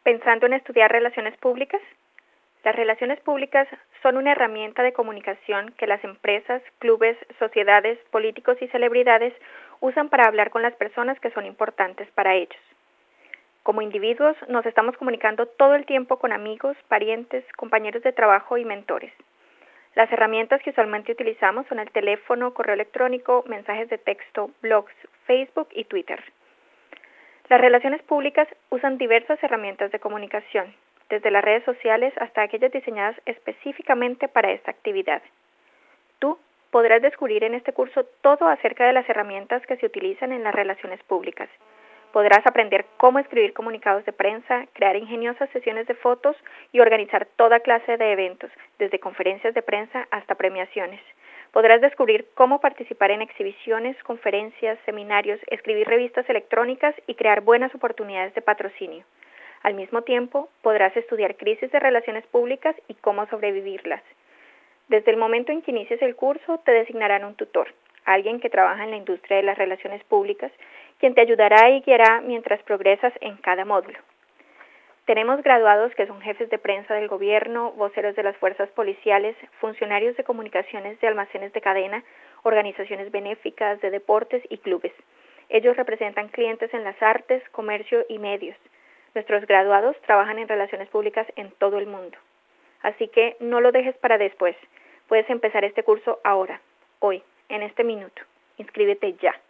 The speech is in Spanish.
Pensando en estudiar relaciones públicas. Las relaciones públicas son una herramienta de comunicación que las empresas, clubes, sociedades, políticos y celebridades usan para hablar con las personas que son importantes para ellos. Como individuos nos estamos comunicando todo el tiempo con amigos, parientes, compañeros de trabajo y mentores. Las herramientas que usualmente utilizamos son el teléfono, correo electrónico, mensajes de texto, blogs, Facebook y Twitter. Las relaciones públicas usan diversas herramientas de comunicación, desde las redes sociales hasta aquellas diseñadas específicamente para esta actividad. Tú podrás descubrir en este curso todo acerca de las herramientas que se utilizan en las relaciones públicas. Podrás aprender cómo escribir comunicados de prensa, crear ingeniosas sesiones de fotos y organizar toda clase de eventos, desde conferencias de prensa hasta premiaciones. Podrás descubrir cómo participar en exhibiciones, conferencias, seminarios, escribir revistas electrónicas y crear buenas oportunidades de patrocinio. Al mismo tiempo, podrás estudiar crisis de relaciones públicas y cómo sobrevivirlas. Desde el momento en que inicies el curso, te designarán un tutor, alguien que trabaja en la industria de las relaciones públicas, quien te ayudará y guiará mientras progresas en cada módulo. Tenemos graduados que son jefes de prensa del gobierno, voceros de las fuerzas policiales, funcionarios de comunicaciones de almacenes de cadena, organizaciones benéficas, de deportes y clubes. Ellos representan clientes en las artes, comercio y medios. Nuestros graduados trabajan en relaciones públicas en todo el mundo. Así que no lo dejes para después. Puedes empezar este curso ahora, hoy, en este minuto. Inscríbete ya.